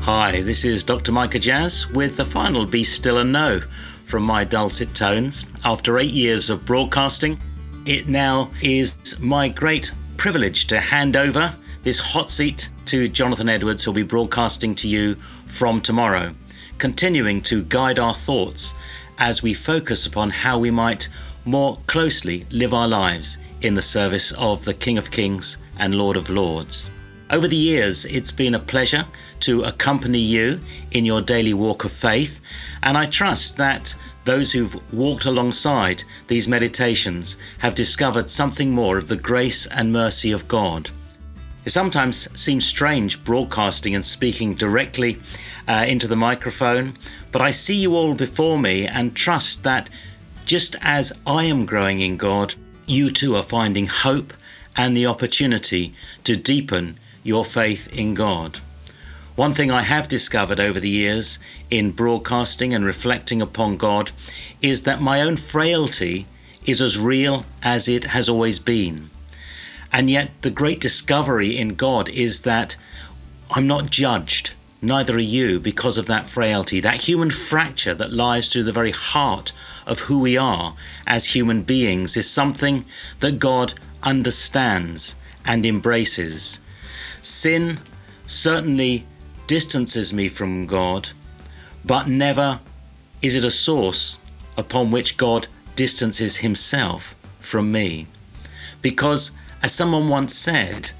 Hi, this is Dr. Micah Jazz with the final Be Still and Know from my dulcet tones. After 8 years of broadcasting, it now is my great privilege to hand over this hot seat to Jonathan Edwards, who'll be broadcasting to you from tomorrow, continuing to guide our thoughts as we focus upon how we might more closely live our lives in the service of the King of Kings and Lord of Lords. Over the years, it's been a pleasure to accompany you in your daily walk of faith, and I trust that those who've walked alongside these meditations have discovered something more of the grace and mercy of God. It sometimes seems strange broadcasting and speaking directly into the microphone, but I see you all before me and trust that just as I am growing in God, you too are finding hope and the opportunity to deepen your faith in God. One thing I have discovered over the years in broadcasting and reflecting upon God is that my own frailty is as real as it has always been. And yet the great discovery in God is that I'm not judged, neither are you, because of that frailty, that human fracture that lies through the very heart of who we are as human beings is something that God understands and embraces. Sin certainly distances me from God, but never is it a source upon which God distances himself from me. Because, as someone once said,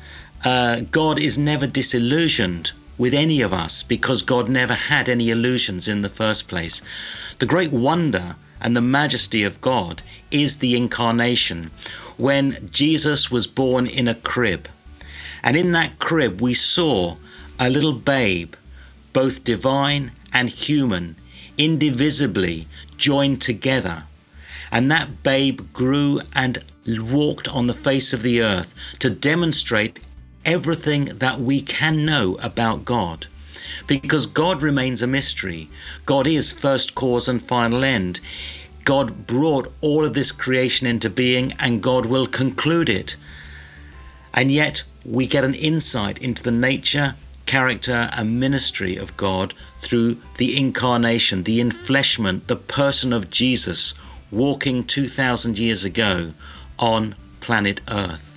God is never disillusioned with any of us because God never had any illusions in the first place. The great wonder and the majesty of God is the incarnation, when Jesus was born in a crib. And in that crib we saw a little babe, both divine and human, indivisibly joined together. And that babe grew and walked on the face of the earth to demonstrate everything that we can know about God. Because God remains a mystery. God is first cause and final end. God brought all of this creation into being, and God will conclude it. And yet we get an insight into the nature, character and ministry of God through the incarnation, the enfleshment, the person of Jesus walking 2,000 years ago on planet Earth.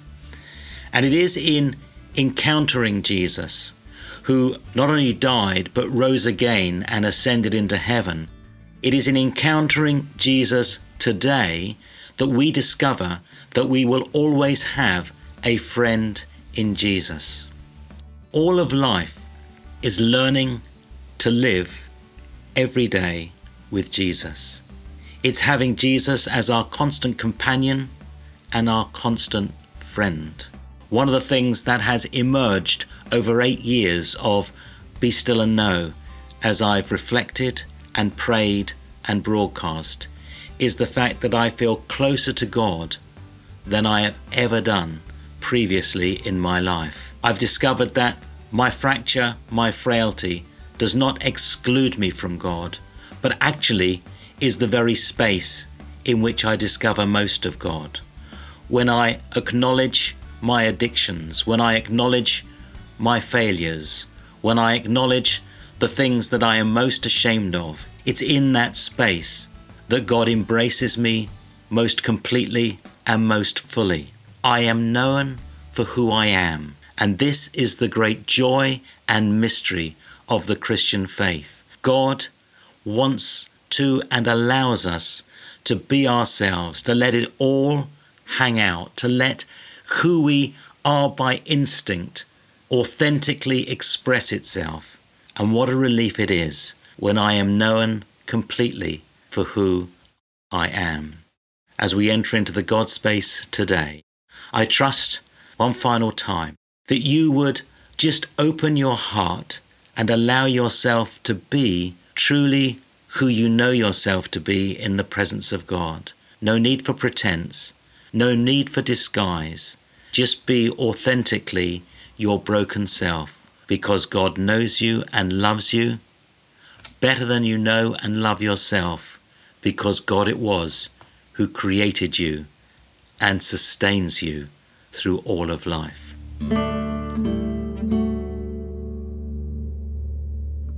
And it is in encountering Jesus, who not only died but rose again and ascended into heaven, it is in encountering Jesus today that we discover that we will always have a friend in Jesus. All of life is learning to live every day with Jesus. It's having Jesus as our constant companion and our constant friend. One of the things that has emerged over 8 years of Be Still and Know, as I've reflected and prayed and broadcast, is the fact that I feel closer to God than I have ever done previously in my life. I've discovered that my fracture, my frailty, does not exclude me from God, but actually is the very space in which I discover most of God. When I acknowledge my addictions, when I acknowledge my failures, when I acknowledge the things that I am most ashamed of, it's in that space that God embraces me most completely and most fully. I am known for who I am, and this is the great joy and mystery of the Christian faith. God wants to and allows us to be ourselves, to let it all hang out, to let who we are by instinct authentically express itself. And what a relief it is when I am known completely for who I am. As we enter into the God space today, I trust one final time that you would just open your heart and allow yourself to be truly who you know yourself to be in the presence of God. No need for pretense, no need for disguise. Just be authentically your broken self, because God knows you and loves you better than you know and love yourself, because God it was who created you and sustains you through all of life.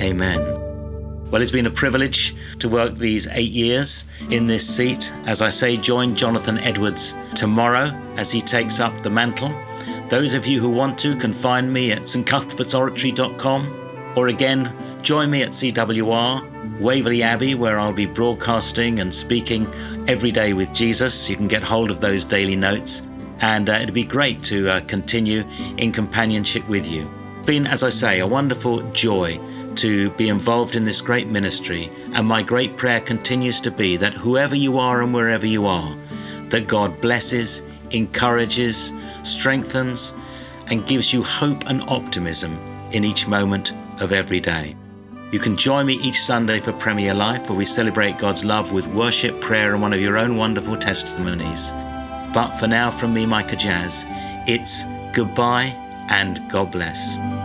Amen. Well, it's been a privilege to work these 8 years in this seat. As I say, join Jonathan Edwards tomorrow as he takes up the mantle. Those of you who want to can find me at stcuthbertsoratory.com, or again, join me at CWR, Waverley Abbey, where I'll be broadcasting and speaking every day with Jesus. You can get hold of those daily notes, and it'd be great to continue in companionship with you. It's been, as I say, a wonderful joy to be involved in this great ministry, and my great prayer continues to be that whoever you are and wherever you are, that God blesses, encourages, strengthens, and gives you hope and optimism in each moment of every day. You can join me each Sunday for Premier Life, where we celebrate God's love with worship, prayer, and one of your own wonderful testimonies. But for now, from me, Micah Jazz, it's goodbye and God bless.